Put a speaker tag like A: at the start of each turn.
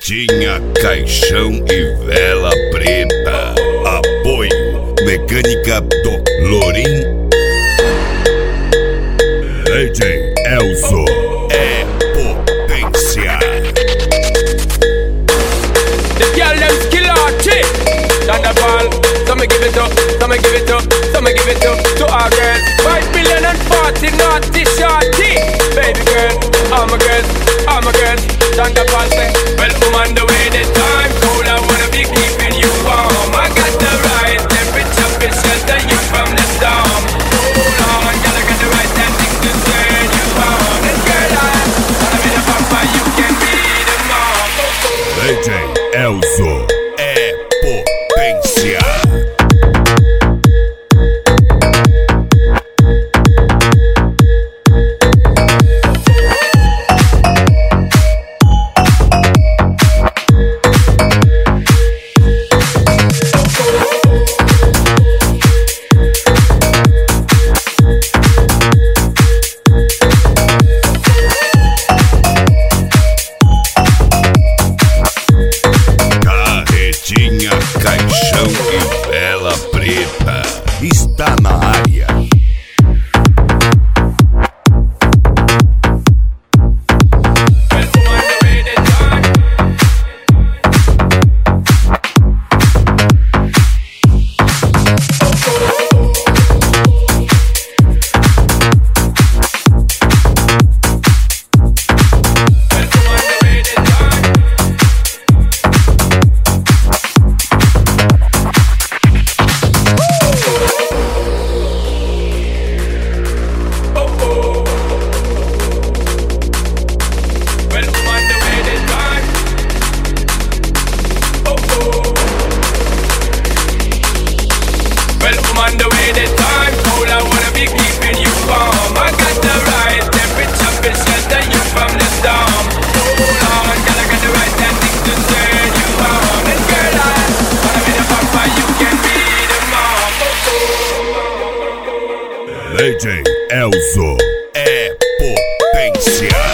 A: Carretinha, caixão e vela preta. Apoio Mecânica do Lorim. DJ Elzo é potência.
B: The girl them skill arty. Thunderball, so me give it up, so me give it up, so me give it up to our girls. 5 million and 40 naughty shorty. Baby girl, all my girls, all my girls. Thunderball say, well, on the way the time cold, I wanna be keeping you warm. I got the right temperature to shelter you from the storm. Hold on, girl, I got the right tactics to turn you on. And girl, I wanna be the papa, you can be the mom.
A: DJ Elzo é potência. Caixão e vela preta está na área.
B: On the way the time cold, I wanna be keeping you warm. I got the right temperature to shelter you from the storm. Hold on, girl, I got the right tactics to turn you on. And girl, I wanna be the papa, you can be the mom.
A: DJ Elzo é potência.